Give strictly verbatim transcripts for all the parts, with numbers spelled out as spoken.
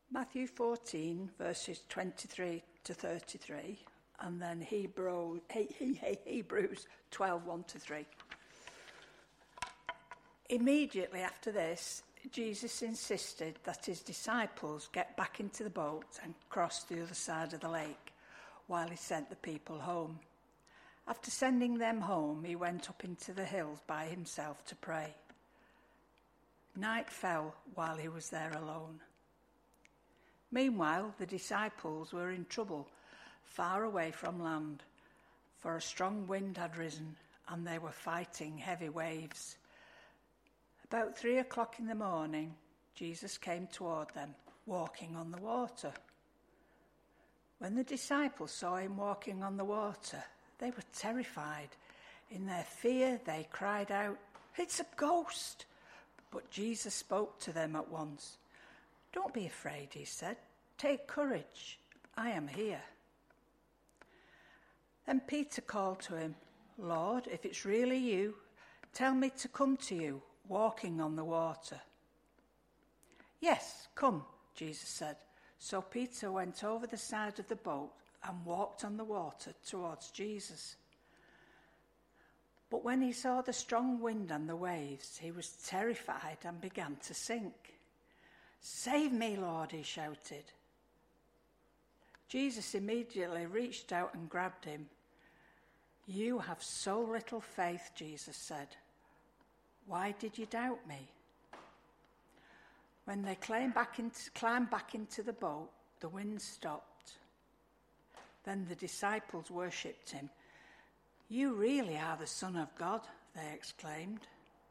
Matthew fourteen, verses twenty-three to thirty-three, and then Hebrew, he, he, he, Hebrews twelve, one to three. Immediately after this, Jesus insisted that his disciples get back into the boat and cross the other side of the lake while he sent the people home. After sending them home, he went up into the hills by himself to pray. Night fell while he was there alone. Meanwhile, the disciples were in trouble, far away from land, for a strong wind had risen, and they were fighting heavy waves. About three o'clock in the morning, Jesus came toward them, walking on the water. When the disciples saw him walking on the water, they were terrified. In their fear, they cried out, "It's a ghost!" But Jesus spoke to them at once. "Don't be afraid," he said. "Take courage. I am here." Then Peter called to him, "Lord, if it's really you, tell me to come to you, walking on the water." "Yes, come," Jesus said. So Peter went over the side of the boat and walked on the water towards Jesus. But when he saw the strong wind and the waves, he was terrified and began to sink. "Save me, Lord," he shouted. Jesus immediately reached out and grabbed him. "You have so little faith," Jesus said. "Why did you doubt me?" When they climbed back into, climbed back into the boat, the wind stopped. Then the disciples worshipped him. "You really are the Son of God," they exclaimed.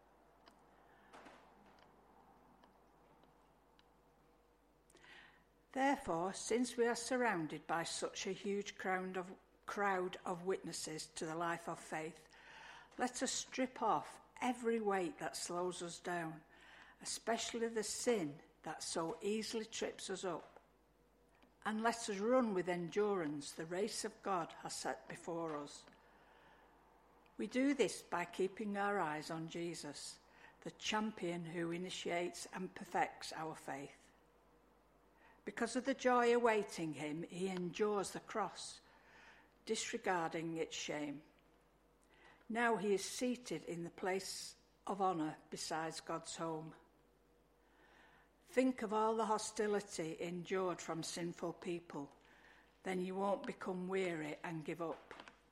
Therefore, since we are surrounded by such a huge crowd of, crowd of witnesses to the life of faith, let us strip off every weight that slows us down, especially the sin that so easily trips us up. And let us run with endurance the race of God has set before us. We do this by keeping our eyes on Jesus, the champion who initiates and perfects our faith. Because of the joy awaiting him, he endures the cross, disregarding its shame. Now he is seated in the place of honour beside God's home. Think of all the hostility endured from sinful people. Then you won't become weary and give up.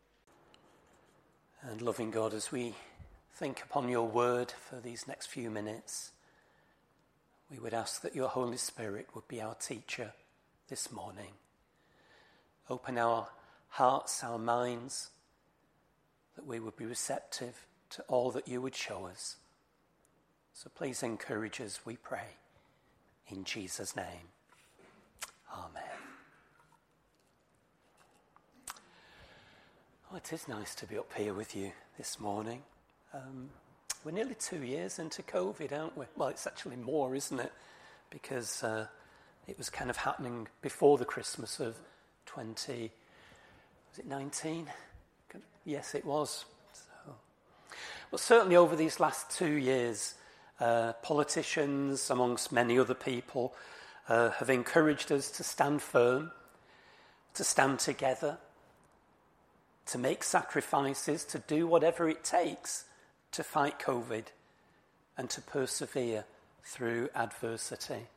And loving God, as we think upon your word for these next few minutes, we would ask that your Holy Spirit would be our teacher this morning. Open our hearts, our minds, that we would be receptive to all that you would show us. So please encourage us, we pray, in Jesus' name. Amen. Oh, it is nice to be up here with you this morning. Um, we're nearly two years into COVID, aren't we? Well, it's actually more, isn't it? Because uh, it was kind of happening before the Christmas of twenty, was it nineteen? Yes, it was. So, well, certainly over these last two years, uh, politicians, amongst many other people, uh, have encouraged us to stand firm, to stand together, to make sacrifices, to do whatever it takes to fight COVID and to persevere through adversity.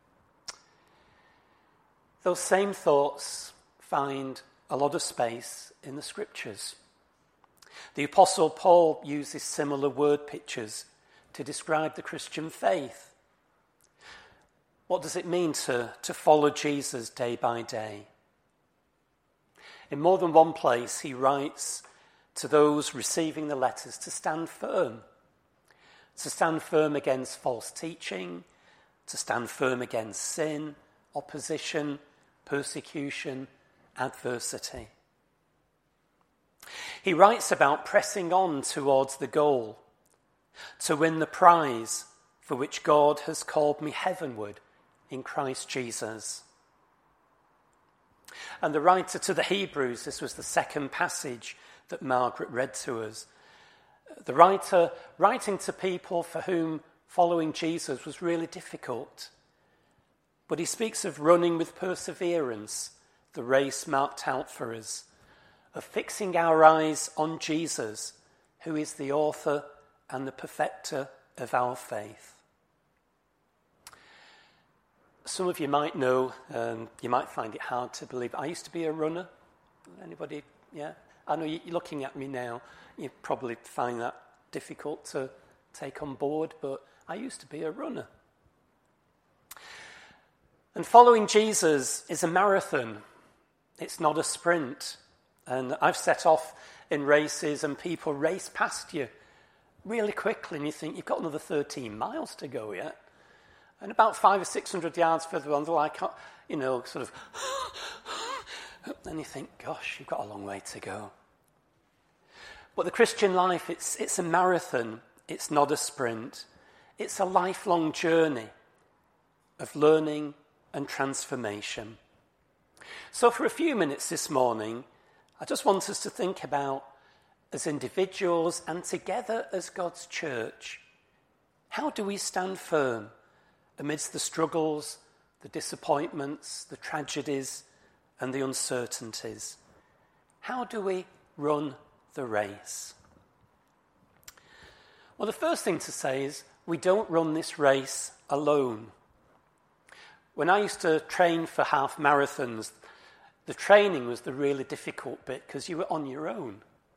Those same thoughts find a lot of space in the scriptures. The Apostle Paul uses similar word pictures to describe the Christian faith. What does it mean to, to follow Jesus day by day? In more than one place, he writes to those receiving the letters to stand firm, to stand firm against false teaching, to stand firm against sin, opposition, persecution, adversity. He writes about pressing on towards the goal, to win the prize for which God has called me heavenward in Christ Jesus. And the writer to the Hebrews, this was the second passage that Margaret read to us. The writer writing to people for whom following Jesus was really difficult, but he speaks of running with perseverance the race marked out for us, of fixing our eyes on Jesus, who is the author and the perfecter of our faith. Some of you might know, um, you might find it hard to believe, I used to be a runner. Anybody? Yeah? I know you're looking at me now. You probably find that difficult to take on board, but I used to be a runner. And following Jesus is a marathon. It's not a sprint. And I've set off in races and people race past you really quickly and you think, you've got another thirteen miles to go yet. And about five or six hundred yards further on, they're like, you know, sort of, and you think, gosh, you've got a long way to go. But the Christian life, it's it's a marathon. It's not a sprint. It's a lifelong journey of learning and transformation. So for a few minutes this morning, I just want us to think about, as individuals and together as God's church, how do we stand firm amidst the struggles, the disappointments, the tragedies, and the uncertainties? How do we run the race? Well, the first thing to say is we don't run this race alone. When I used to train for half marathons, the training was the really difficult bit because you were on your own.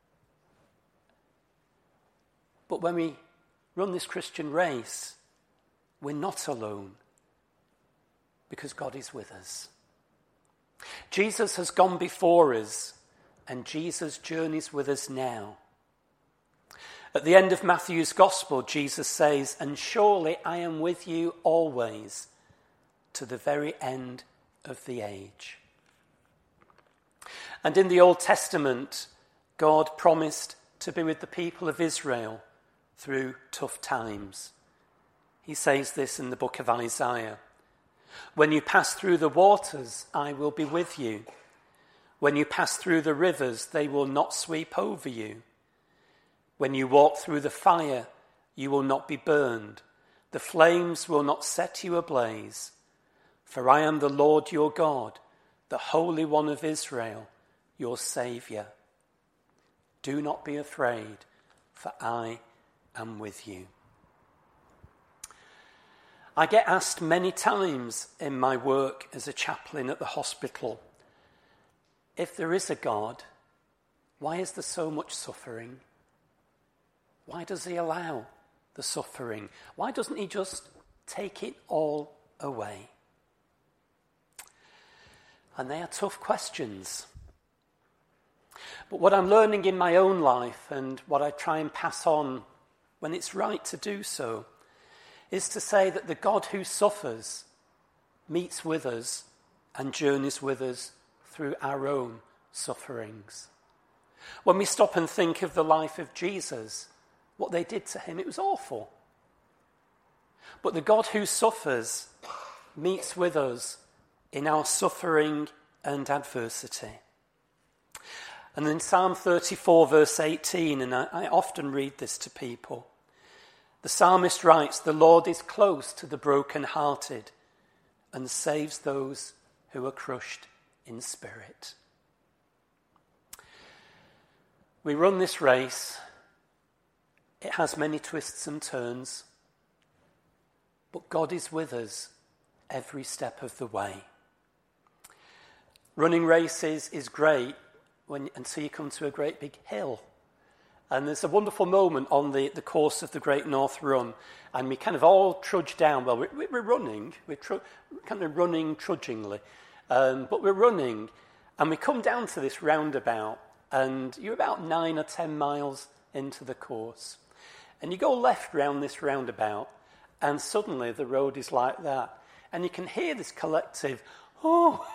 But when we run this Christian race, we're not alone because God is with us. Jesus has gone before us and Jesus journeys with us now. At the end of Matthew's Gospel, Jesus says, "And surely I am with you always to the very end of the age." And in the Old Testament, God promised to be with the people of Israel through tough times. He says this in the book of Isaiah. "When you pass through the waters, I will be with you. When you pass through the rivers, they will not sweep over you. When you walk through the fire, you will not be burned. The flames will not set you ablaze. For I am the Lord your God, the Holy One of Israel, your Saviour. Do not be afraid, for I am with you." I get asked many times in my work as a chaplain at the hospital, if there is a God, why is there so much suffering? Why does he allow the suffering? Why doesn't he just take it all away? And they are tough questions. But what I'm learning in my own life and what I try and pass on when it's right to do so is to say that the God who suffers meets with us and journeys with us through our own sufferings. When we stop and think of the life of Jesus, what they did to him, it was awful. But the God who suffers meets with us in our suffering and adversity. And in Psalm thirty-four, verse eighteen, and I, I often read this to people, the psalmist writes, "The Lord is close to the brokenhearted and saves those who are crushed in spirit." We run this race. It has many twists and turns, but God is with us every step of the way. Running races is great when, until you come to a great big hill. And there's a wonderful moment on the, the course of the Great North Run, and we kind of all trudge down. Well, we're, we're running, we're tr- kind of running trudgingly, um, but we're running, and we come down to this roundabout, and you're about nine or ten miles into the course. And you go left round this roundabout, and suddenly the road is like that. And you can hear this collective, oh.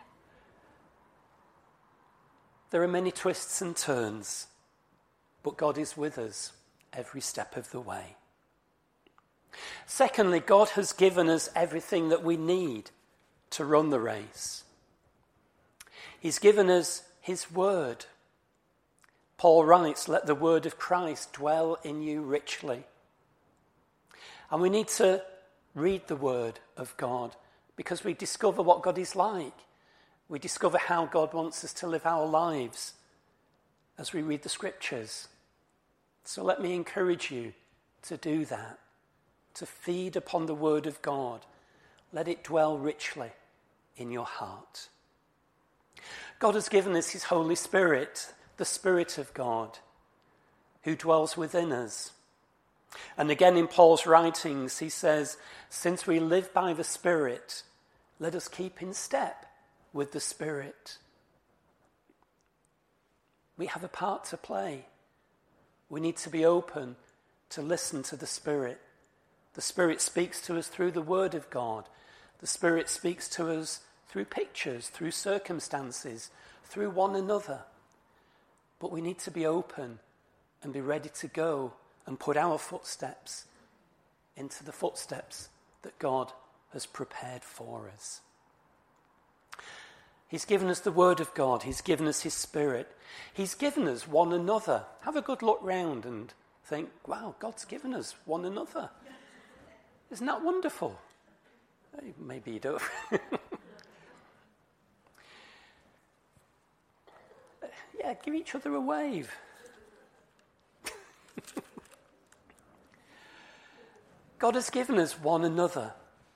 There are many twists and turns, but God is with us every step of the way. Secondly, God has given us everything that we need to run the race. He's given us his word. Paul writes, "Let the word of Christ dwell in you richly." And we need to read the word of God, because we discover what God is like. We discover how God wants us to live our lives as we read the scriptures. So let me encourage you to do that, to feed upon the word of God. Let it dwell richly in your heart. God has given us his Holy Spirit, the Spirit of God, who dwells within us. And again in Paul's writings, he says, since we live by the Spirit, let us keep in step with the Spirit. We have a part to play. We need to be open to listen to the Spirit. The Spirit speaks to us through the Word of God. The Spirit speaks to us through pictures, through circumstances, through one another. But we need to be open and be ready to go and put our footsteps into the footsteps that God has prepared for us. He's given us the Word of God. He's given us his Spirit. He's given us one another. Have a good look round and think, wow, God's given us one another. Isn't that wonderful? Maybe you don't. Yeah, give each other a wave. God has given us one another.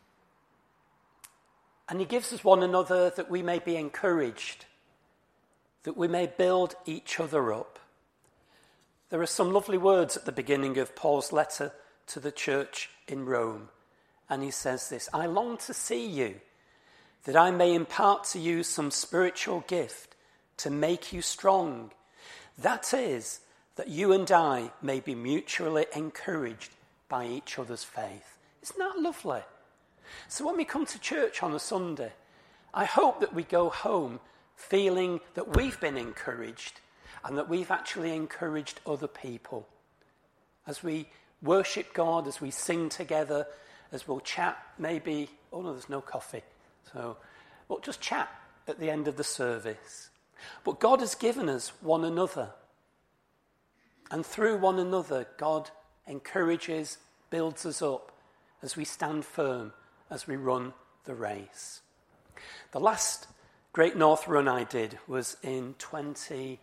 And he gives us one another that we may be encouraged, that we may build each other up. There are some lovely words at the beginning of Paul's letter to the church in Rome. And he says this, I long to see you, that I may impart to you some spiritual gift to make you strong. That is, that you and I may be mutually encouraged by each other's faith. Isn't that lovely? So when we come to church on a Sunday, I hope that we go home feeling that we've been encouraged and that we've actually encouraged other people. As we worship God, as we sing together, as we'll chat maybe, oh no, there's no coffee, so we'll just chat at the end of the service. But God has given us one another. And through one another, God encourages, builds us up as we stand firm, as we run the race. The last Great North run I did was in twenty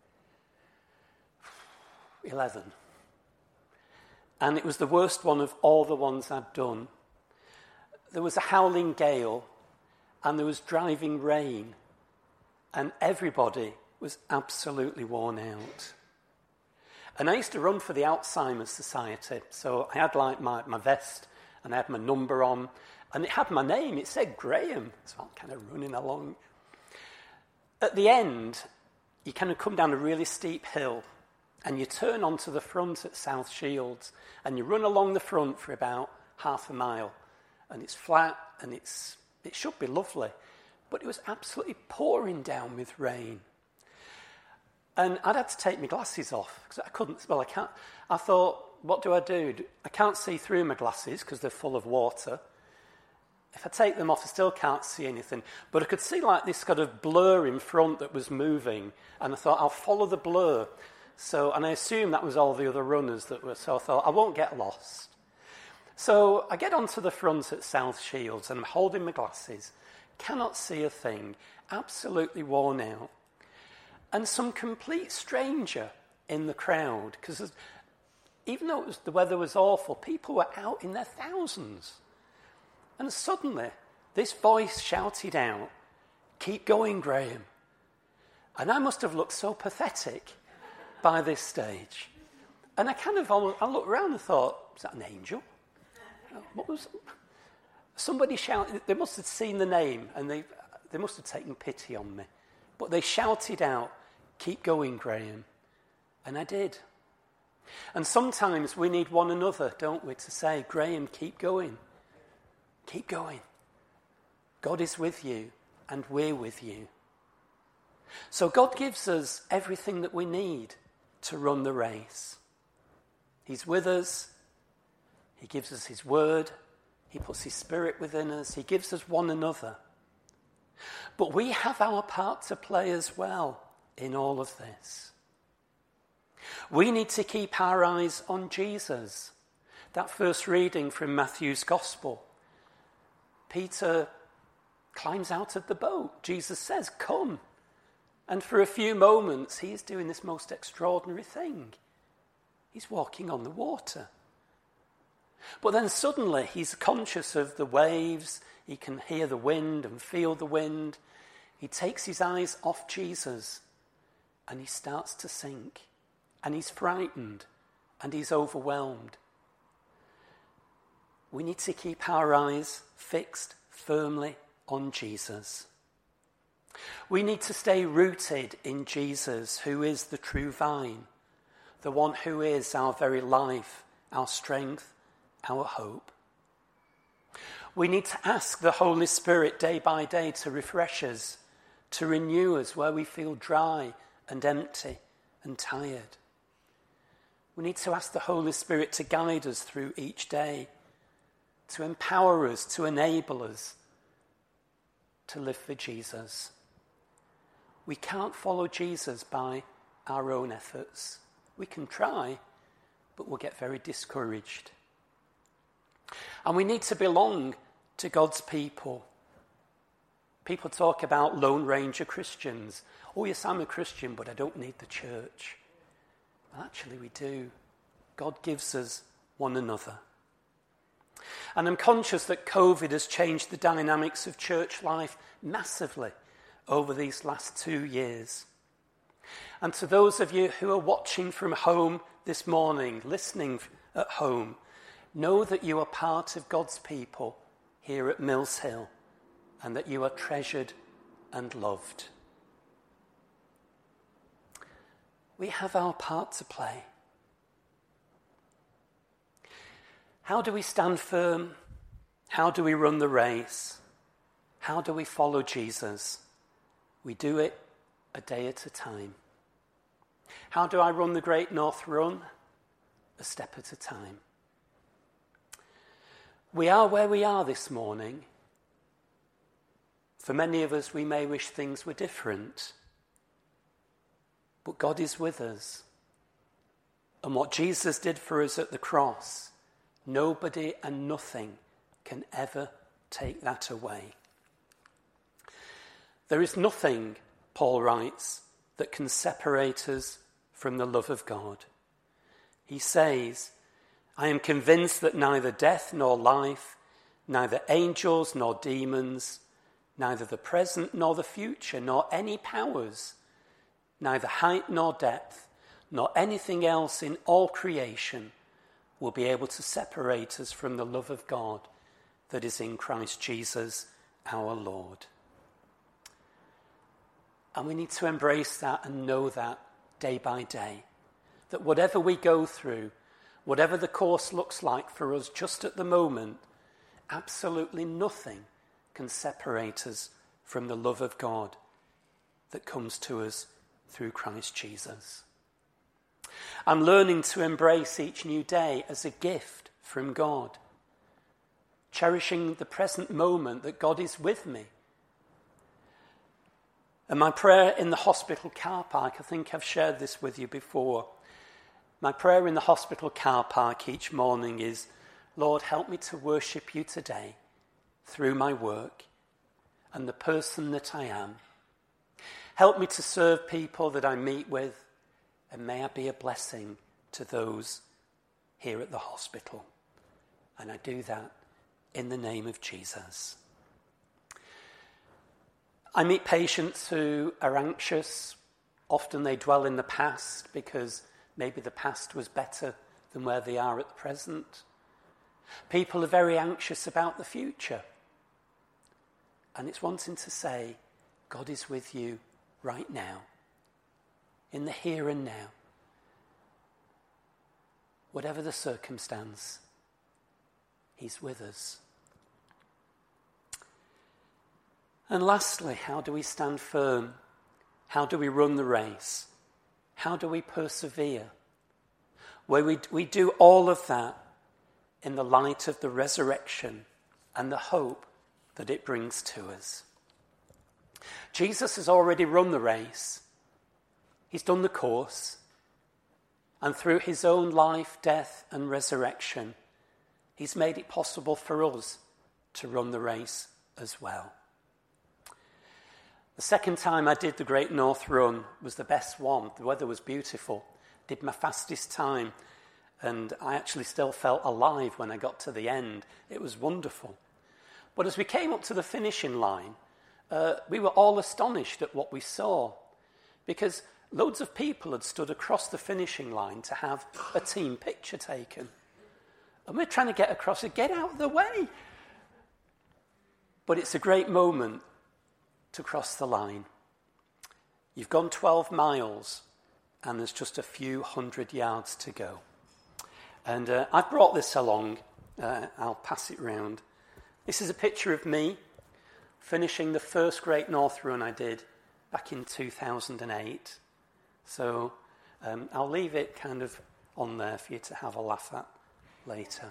eleven. And it was the worst one of all the ones I'd done. There was a howling gale and there was driving rain and everybody was absolutely worn out. And I used to run for the Alzheimer's Society, so I had like my, my vest and I had my number on and it had my name, it said Graham, so I'm kind of running along. At the end, you kind of come down a really steep hill and you turn onto the front at South Shields and you run along the front for about half a mile and it's flat and it's it should be lovely, but it was absolutely pouring down with rain. And I'd had to take my glasses off because I couldn't, well I can't, I thought, what do I do? I can't see through my glasses because they're full of water. If I take them off, I still can't see anything. But I could see like this kind of blur in front that was moving. And I thought, I'll follow the blur. So, and I assumed that was all the other runners that were, so I thought, I won't get lost. So I get onto the front at South Shields and I'm holding my glasses, cannot see a thing, absolutely worn out. And some complete stranger in the crowd, because even though it was, the weather was awful, people were out in their thousands. And suddenly, this voice shouted out, "Keep going, Graham." And I must have looked so pathetic by this stage. And I kind of, I looked around and thought, was that an angel? What was, somebody shouted, they must have seen the name and they, they must have taken pity on me. But they shouted out, "Keep going, Graham." And I did. And sometimes we need one another, don't we, to say, "Graham, keep going. Keep going. God is with you and we're with you." So God gives us everything that we need to run the race. He's with us. He gives us his word. He puts his spirit within us. He gives us one another. But we have our part to play as well in all of this. We need to keep our eyes on Jesus. That first reading from Matthew's Gospel. Peter climbs out of the boat. Jesus says, "Come." And for a few moments, he is doing this most extraordinary thing. He's walking on the water. But then suddenly he's conscious of the waves. He can hear the wind and feel the wind. He takes his eyes off Jesus and he starts to sink. And he's frightened and he's overwhelmed. We need to keep our eyes fixed firmly on Jesus. We need to stay rooted in Jesus, who is the true vine, the one who is our very life, our strength, our hope. We need to ask the Holy Spirit day by day to refresh us, to renew us where we feel dry and empty and tired. We need to ask the Holy Spirit to guide us through each day, to empower us, to enable us to live for Jesus. We can't follow Jesus by our own efforts. We can try, but we'll get very discouraged. And we need to belong to God's people. People talk about Lone Ranger Christians. Oh yes, I'm a Christian, but I don't need the church. Well, actually we do. God gives us one another. And I'm conscious that COVID has changed the dynamics of church life massively over these last two years. And to those of you who are watching from home this morning, listening at home, know that you are part of God's people here at Mills Hill and that you are treasured and loved. We have our part to play. How do we stand firm? How do we run the race? How do we follow Jesus? We do it a day at a time. How do I run the Great North Run? A step at a time. We are where we are this morning. For many of us, we may wish things were different. But God is with us. And what Jesus did for us at the cross, nobody and nothing can ever take that away. There is nothing, Paul writes, that can separate us from the love of God. He says, I am convinced that neither death nor life, neither angels nor demons, neither the present nor the future, nor any powers, neither height nor depth, nor anything else in all creation will be able to separate us from the love of God that is in Christ Jesus our Lord. And we need to embrace that and know that day by day. That whatever we go through, whatever the course looks like for us just at the moment, absolutely nothing can separate us from the love of God that comes to us through Christ Jesus. I'm learning to embrace each new day as a gift from God, cherishing the present moment that God is with me. And my prayer in the hospital car park, I think I've shared this with you before. My prayer in the hospital car park each morning is, Lord, help me to worship you today through my work and the person that I am. Help me to serve people that I meet with, and may I be a blessing to those here at the hospital. And I do that in the name of Jesus. I meet patients who are anxious. Often they dwell in the past because maybe the past was better than where they are at the present. People are very anxious about the future. And it's wanting to say, God is with you right now, in the here and now. Whatever the circumstance, he's with us. And lastly, how do we stand firm? How do we run the race? How do we persevere? Where we, we do all of that in the light of the resurrection and the hope that it brings to us. Jesus has already run the race. He's done the course. And through his own life, death, and resurrection, he's made it possible for us to run the race as well. The second time I did the Great North Run was the best one. The weather was beautiful. Did my fastest time, and I actually still felt alive when I got to the end. It was wonderful. But as we came up to the finishing line, uh, we were all astonished at what we saw, because loads of people had stood across the finishing line to have a team picture taken. And we're trying to get across it, get out of the way. But it's a great moment to cross the line. You've gone twelve miles and there's just a few hundred yards to go. And uh, I've brought this along. Uh, I'll pass it round. This is a picture of me finishing the first Great North Run I did back in two thousand eight. So um, I'll leave it kind of on there for you to have a laugh at later.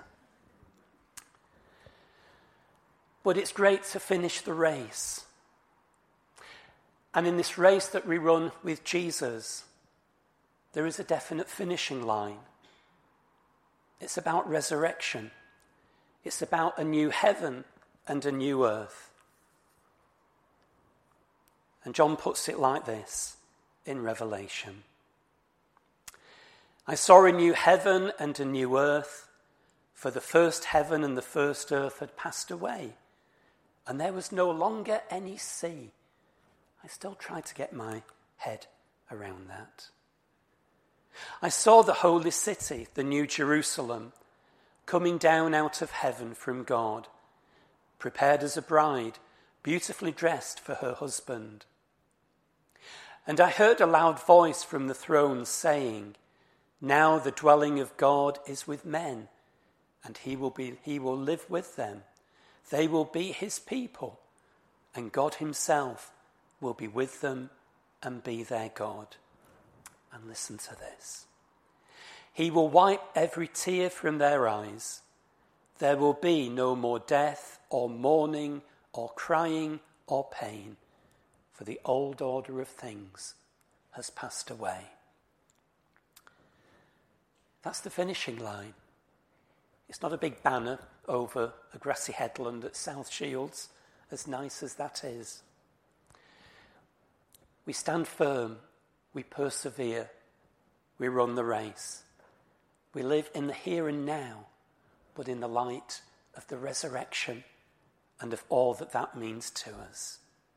But it's great to finish the race. And in this race that we run with Jesus, there is a definite finishing line. It's about resurrection. It's about a new heaven and a new earth. And John puts it like this in Revelation. I saw a new heaven and a new earth, for the first heaven and the first earth had passed away, and there was no longer any sea. I still try to get my head around that. I saw the holy city, the new Jerusalem, coming down out of heaven from God, prepared as a bride, beautifully dressed for her husband. And I heard a loud voice from the throne saying, now the dwelling of God is with men, and he will be, he will live with them. They will be his people, and God himself will be with them and be their God. And listen to this. He will wipe every tear from their eyes. There will be no more death or mourning or crying or pain, for the old order of things has passed away. That's the finishing line. It's not a big banner over a grassy headland at South Shields, as nice as that is. We stand firm, we persevere, we run the race. We live in the here and now, but in the light of the resurrection and of all that that means to us.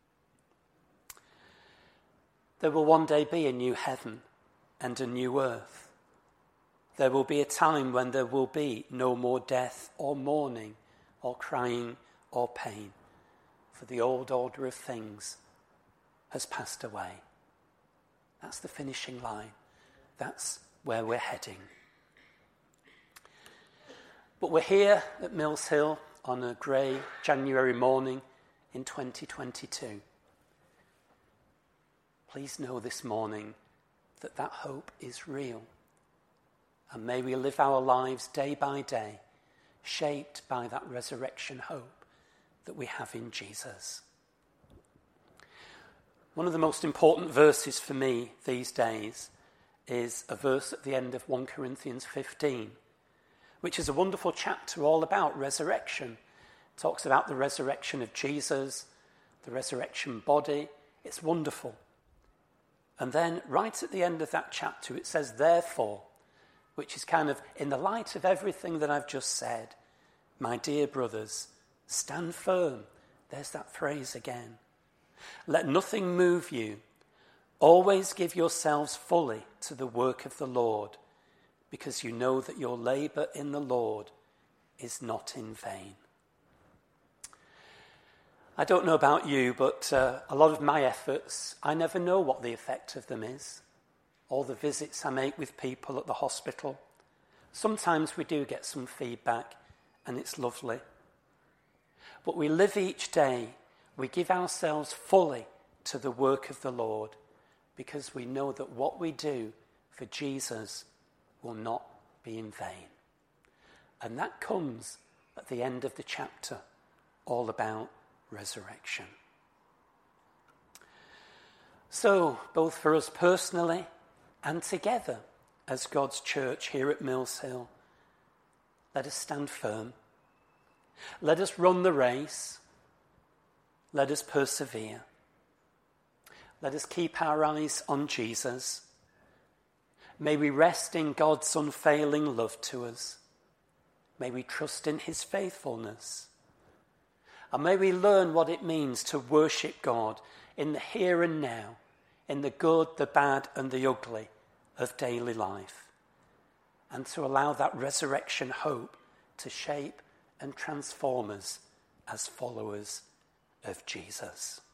There will one day be a new heaven and a new earth. There will be a time when there will be no more death or mourning or crying or pain, for the old order of things has passed away. That's the finishing line. That's where we're heading. But we're here at Mills Hill on a grey January morning in twenty twenty-two. Please know this morning that that hope is real. And may we live our lives day by day, shaped by that resurrection hope that we have in Jesus. One of the most important verses for me these days is a verse at the end of First Corinthians fifteen, which is a wonderful chapter all about resurrection. It talks about the resurrection of Jesus, the resurrection body. It's wonderful. And then right at the end of that chapter, it says, therefore, which is kind of in the light of everything that I've just said, my dear brothers, stand firm. There's that phrase again. Let nothing move you. Always give yourselves fully to the work of the Lord, because you know that your labour in the Lord is not in vain. I don't know about you, but uh, a lot of my efforts, I never know what the effect of them is. All the visits I make with people at the hospital. Sometimes we do get some feedback, and it's lovely. But we live each day, we give ourselves fully to the work of the Lord, because we know that what we do for Jesus will not be in vain. And that comes at the end of the chapter, all about resurrection. So, both for us personally and together as God's church here at Mills Hill, let us stand firm. Let us run the race. Let us persevere. let us keep our eyes on Jesus. May we rest in God's unfailing love to us. May we trust in his faithfulness. And may we learn what it means to worship God in the here and now, in the good, the bad, and the ugly of daily life, and to allow that resurrection hope to shape and transform us as followers of Jesus.